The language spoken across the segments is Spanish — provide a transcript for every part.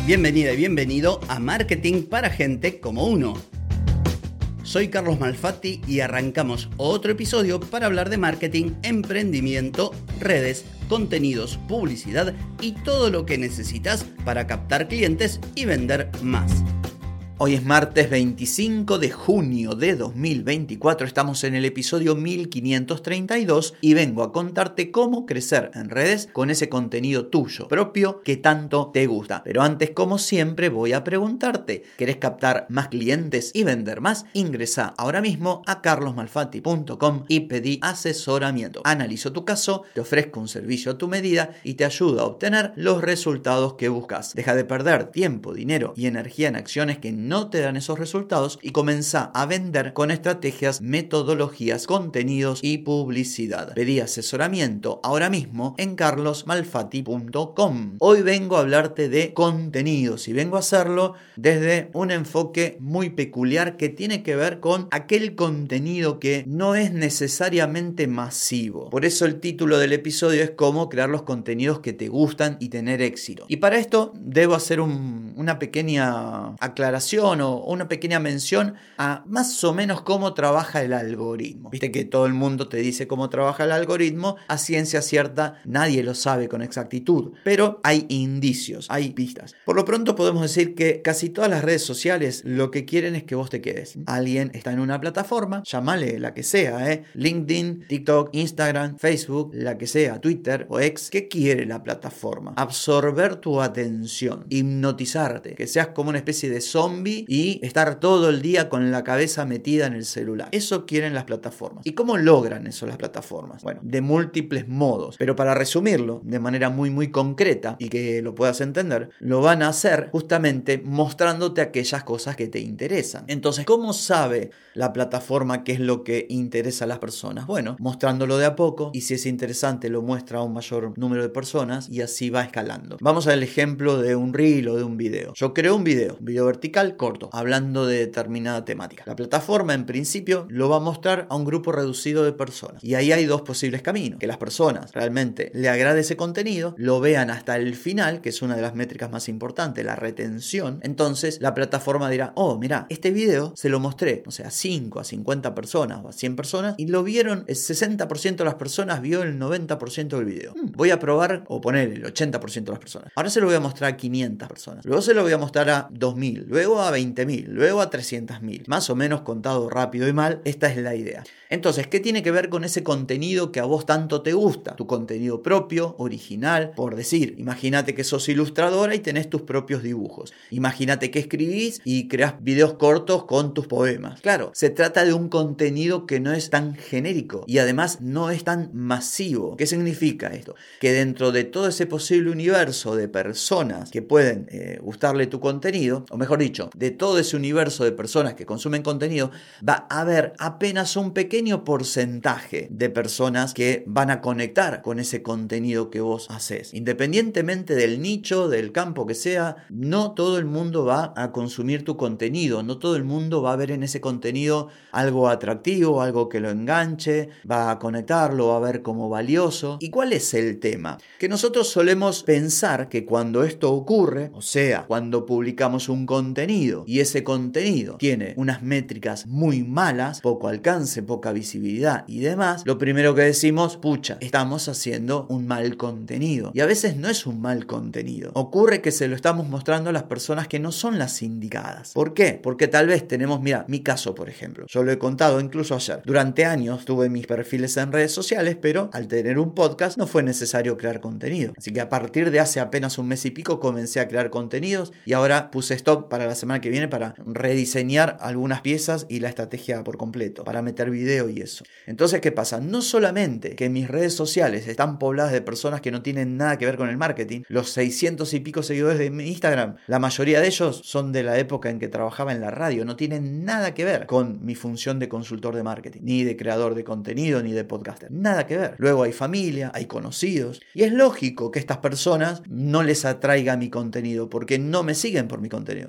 Bienvenida y bienvenido a Marketing para Gente como Uno. Soy Carlos Malfatti y arrancamos otro episodio para hablar de marketing, emprendimiento, redes, contenidos, publicidad y todo lo que necesitas para captar clientes y vender más. Hoy es martes 25 de junio de 2024, estamos en el episodio 1532 y vengo a contarte cómo crecer en redes con ese contenido tuyo propio que tanto te gusta. Pero antes, como siempre, voy a preguntarte, ¿querés captar más clientes y vender más? Ingresa ahora mismo a carlosmalfatti.com y pedí asesoramiento. Analizo tu caso, te ofrezco un servicio a tu medida y te ayudo a obtener los resultados que buscas. Deja de perder tiempo, dinero y energía en acciones que no te dan esos resultados y comienza a vender con estrategias, metodologías, contenidos y publicidad. Pedí asesoramiento ahora mismo en carlosmalfatti.com. Hoy vengo a hablarte de contenidos y vengo a hacerlo desde un enfoque muy peculiar que tiene que ver con aquel contenido que no es necesariamente masivo. Por eso el título del episodio es cómo crear los contenidos que te gustan y tener éxito. Y para esto debo hacer una pequeña aclaración o una pequeña mención a más o menos cómo trabaja el algoritmo. Viste que todo el mundo te dice cómo trabaja el algoritmo, a ciencia cierta nadie lo sabe con exactitud, pero hay indicios, hay pistas. Por lo pronto podemos decir que casi todas las redes sociales lo que quieren es que vos te quedes. Alguien está en una plataforma, llámale la que sea, LinkedIn, TikTok, Instagram, Facebook, la que sea, Twitter o X. ¿Qué quiere la plataforma? Absorber tu atención, hipnotizarte, que seas como una especie de zombie y estar todo el día con la cabeza metida en el celular. Eso quieren las plataformas. ¿Y cómo logran eso las plataformas? Bueno, de múltiples modos, pero para resumirlo de manera muy concreta y que lo puedas entender, lo van a hacer justamente mostrándote aquellas cosas que te interesan. Entonces, ¿cómo sabe la plataforma qué es lo que interesa a las personas? Bueno, mostrándolo de a poco, y si es interesante lo muestra a un mayor número de personas y así va escalando. Vamos al ejemplo de un reel o de un video. Yo creo un video vertical corto, hablando de determinada temática. La plataforma en principio lo va a mostrar a un grupo reducido de personas. Y ahí hay dos posibles caminos. Que las personas realmente le agrade ese contenido, lo vean hasta el final, que es una de las métricas más importantes, la retención. Entonces la plataforma dirá, oh, mira, este video se lo mostré, o sea, a 5, a 50 personas o a 100 personas y lo vieron, el 60% de las personas vio el 90% del video. Voy a probar o poner el 80% de las personas. Ahora se lo voy a mostrar a 500 personas. Luego se lo voy a mostrar a 2000. Luego a 20.000, luego a 300.000. Más o menos contado rápido y mal, esta es la idea. Entonces, ¿qué tiene que ver con ese contenido que a vos tanto te gusta? Tu contenido propio, original, por decir. Imagínate que sos ilustradora y tenés tus propios dibujos. Imagínate que escribís y creás videos cortos con tus poemas. Claro, se trata de un contenido que no es tan genérico y además no es tan masivo. ¿Qué significa esto? Que dentro de todo ese posible universo de personas que pueden gustarle tu contenido, o mejor dicho, de todo ese universo de personas que consumen contenido, va a haber apenas un pequeño porcentaje de personas que van a conectar con ese contenido que vos haces. Independientemente del nicho, del campo que sea, no todo el mundo va a consumir tu contenido, no todo el mundo va a ver en ese contenido algo atractivo, algo que lo enganche, va a conectarlo, va a ver como valioso. ¿Y cuál es el tema? Que nosotros solemos pensar que cuando esto ocurre, o sea, cuando publicamos un contenido y ese contenido tiene unas métricas muy malas, poco alcance, poca visibilidad y demás, lo primero que decimos, pucha, estamos haciendo un mal contenido. Y a veces no es un mal contenido. Ocurre que se lo estamos mostrando a las personas que no son las indicadas. ¿Por qué? Porque tal vez tenemos, mira, mi caso por ejemplo, yo lo he contado incluso ayer. Durante años tuve mis perfiles en redes sociales, pero al tener un podcast no fue necesario crear contenido. Así que a partir de hace apenas un mes y pico comencé a crear contenidos y ahora puse stop para la semana que viene para rediseñar algunas piezas y la estrategia por completo, para meter video y eso. Entonces, ¿qué pasa? No solamente que mis redes sociales están pobladas de personas que no tienen nada que ver con el marketing, los 600 y pico seguidores de mi Instagram, la mayoría de ellos son de la época en que trabajaba en la radio, no tienen nada que ver con mi función de consultor de marketing, ni de creador de contenido, ni de podcaster, nada que ver. Luego hay familia, hay conocidos, y es lógico que estas personas no les atraiga mi contenido, porque no me siguen por mi contenido, me siguen porque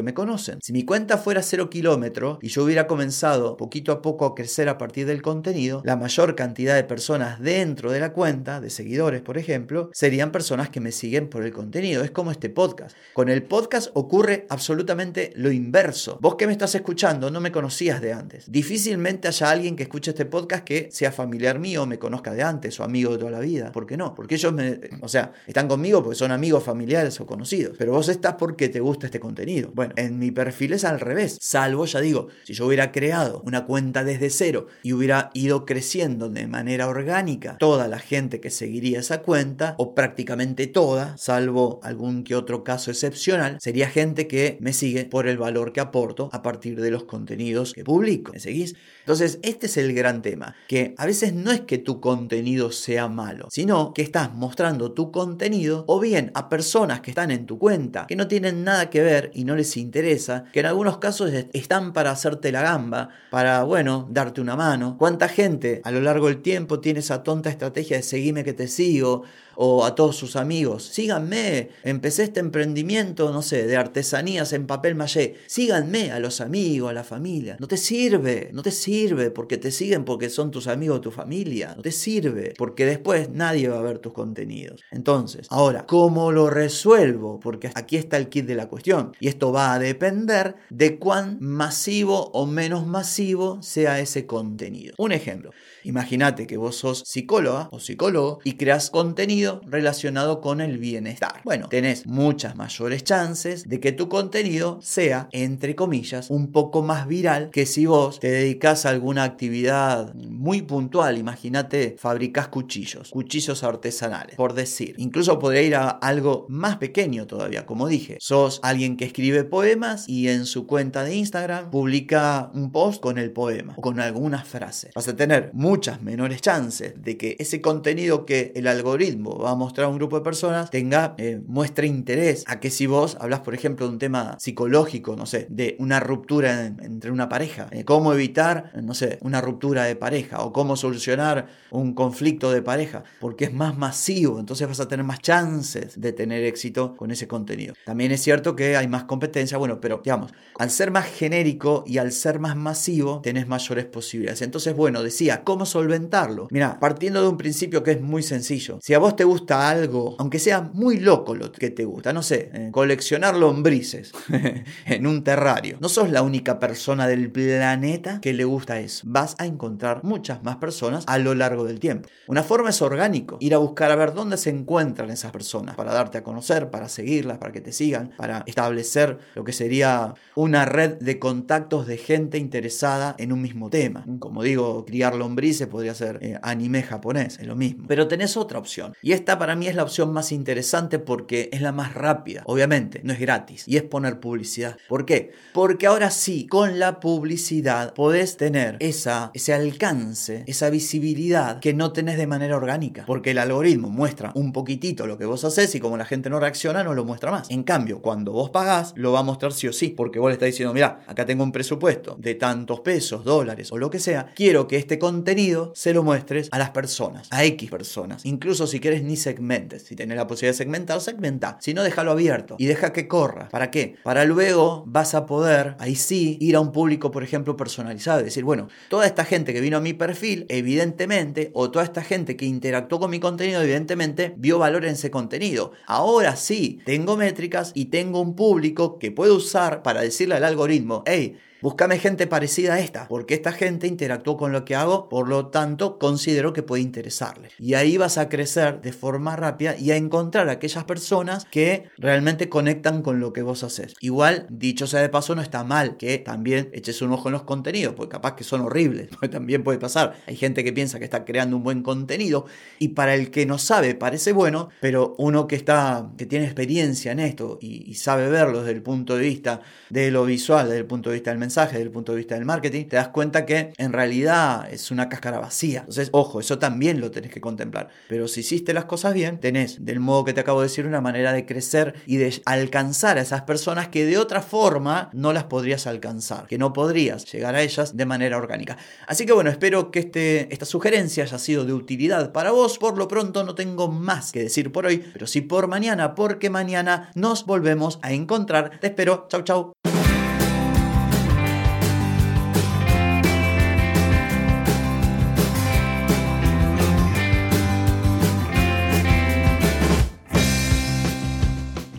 porque me conocen. Si mi cuenta fuera 0 kilómetros y yo hubiera comenzado poquito a poco a crecer a partir del contenido, la mayor cantidad de personas dentro de la cuenta, de seguidores por ejemplo, serían personas que me siguen por el contenido. Es como este podcast. Con el podcast ocurre absolutamente lo inverso. Vos que me estás escuchando no me conocías de antes. Difícilmente haya alguien que escuche este podcast que sea familiar mío, me conozca de antes o amigo de toda la vida. ¿Por qué no? Porque ellos están conmigo porque son amigos, familiares o conocidos. Pero vos estás porque te gusta este contenido. Bueno, en mi perfil es al revés. Salvo, ya digo, si yo hubiera creado una cuenta desde cero y hubiera ido creciendo de manera orgánica, toda la gente que seguiría esa cuenta, o prácticamente toda, salvo algún que otro caso excepcional, sería gente que me sigue por el valor que aporto a partir de los contenidos que publico. ¿Me seguís? Entonces, este es el gran tema, que a veces no es que tu contenido sea malo, sino que estás mostrando tu contenido o bien a personas que están en tu cuenta, que no tienen nada que ver y no les interesa, que en algunos casos están para hacerte la gamba, para, darte una mano. ¿Cuánta gente a lo largo del tiempo tiene esa tonta estrategia de seguime que te sigo? O a todos sus amigos, síganme, empecé este emprendimiento, de artesanías en papel maché, síganme, a los amigos, a la familia. No te sirve porque te siguen porque son tus amigos o tu familia, no te sirve porque después nadie va a ver tus contenidos. Entonces, ahora, ¿cómo lo resuelvo? Porque aquí está el kit de la cuestión y esto va a depender de cuán masivo o menos masivo sea ese contenido. Un ejemplo, imagínate que vos sos psicóloga o psicólogo y creas contenido relacionado con el bienestar. Bueno, tenés muchas mayores chances de que tu contenido sea, entre comillas, un poco más viral que si vos te dedicás a alguna actividad muy puntual. Imagínate, fabricás cuchillos artesanales, por decir. Incluso podría ir a algo más pequeño todavía, como dije. Sos alguien que escribe poemas y en su cuenta de Instagram publica un post con el poema o con alguna frase. Vas a tener muchas menores chances de que ese contenido que el algoritmo va a mostrar a un grupo de personas muestre interés a que si vos hablas, por ejemplo, de un tema psicológico, de una ruptura entre una pareja, cómo evitar, una ruptura de pareja o cómo solucionar un conflicto de pareja, porque es más masivo, entonces vas a tener más chances de tener éxito con ese contenido. También es cierto que hay más competencia, pero digamos, al ser más genérico y al ser más masivo, tenés mayores posibilidades. Entonces, decía, ¿cómo solventarlo? Mira, partiendo de un principio que es muy sencillo. Si a vos te gusta algo, aunque sea muy loco lo que te gusta, coleccionar lombrices en un terrario, no sos la única persona del planeta que le gusta eso. Vas a encontrar muchas más personas a lo largo del tiempo. Una forma es orgánico, ir a buscar a ver dónde se encuentran esas personas, para darte a conocer, para seguirlas, para que te sigan, para establecer lo que sería una red de contactos de gente interesada en un mismo tema. Como digo, criar lombrices podría ser anime japonés, es lo mismo. Pero tenés otra opción. Y esta para mí es la opción más interesante porque es la más rápida. Obviamente, no es gratis. Y es poner publicidad. ¿Por qué? Porque ahora sí, con la publicidad podés tener ese alcance, esa visibilidad que no tenés de manera orgánica. Porque el algoritmo muestra un poquitito lo que vos hacés y como la gente no reacciona, no lo muestra más. En cambio, cuando vos pagás, lo va a mostrar sí o sí. Porque vos le estás diciendo, mirá, acá tengo un presupuesto de tantos pesos, dólares o lo que sea. Quiero que este contenido se lo muestres a las personas, a X personas. Incluso si quieres ni segmentes. Si tenés la posibilidad de segmentar, segmentá. Si no, déjalo abierto y deja que corra. ¿Para qué? Para luego vas a poder, ahí sí, ir a un público, por ejemplo, personalizado. Y decir, toda esta gente que vino a mi perfil, evidentemente, o toda esta gente que interactuó con mi contenido, evidentemente, vio valor en ese contenido. Ahora sí, tengo métricas y tengo un público que puedo usar para decirle al algoritmo, hey, búscame gente parecida a esta, porque esta gente interactuó con lo que hago, por lo tanto considero que puede interesarle. Y ahí vas a crecer de forma rápida y a encontrar a aquellas personas que realmente conectan con lo que vos haces. Igual, dicho sea de paso, no está mal que también eches un ojo en los contenidos, porque capaz que son horribles, porque también puede pasar. Hay gente que piensa que está creando un buen contenido y para el que no sabe parece bueno, pero uno que tiene experiencia en esto y sabe verlo desde el punto de vista de lo visual, desde el punto de vista del mensaje, desde el punto de vista del marketing, te das cuenta que en realidad es una cáscara vacía. Entonces, ojo, eso también lo tenés que contemplar. Pero si hiciste las cosas bien, tenés, del modo que te acabo de decir, una manera de crecer y de alcanzar a esas personas que de otra forma no las podrías alcanzar, que no podrías llegar a ellas de manera orgánica. Así que espero que esta sugerencia haya sido de utilidad para vos. Por lo pronto no tengo más que decir por hoy, pero sí por mañana, porque mañana nos volvemos a encontrar. Te espero. Chau, chau.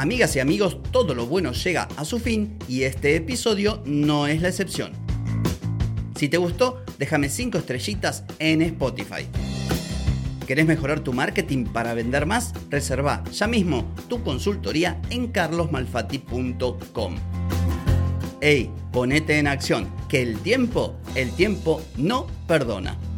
Amigas y amigos, todo lo bueno llega a su fin y este episodio no es la excepción. Si te gustó, déjame 5 estrellitas en Spotify. ¿Querés mejorar tu marketing para vender más? Reserva ya mismo tu consultoría en carlosmalfatti.com. ¡Ey! Ponete en acción, que el tiempo no perdona.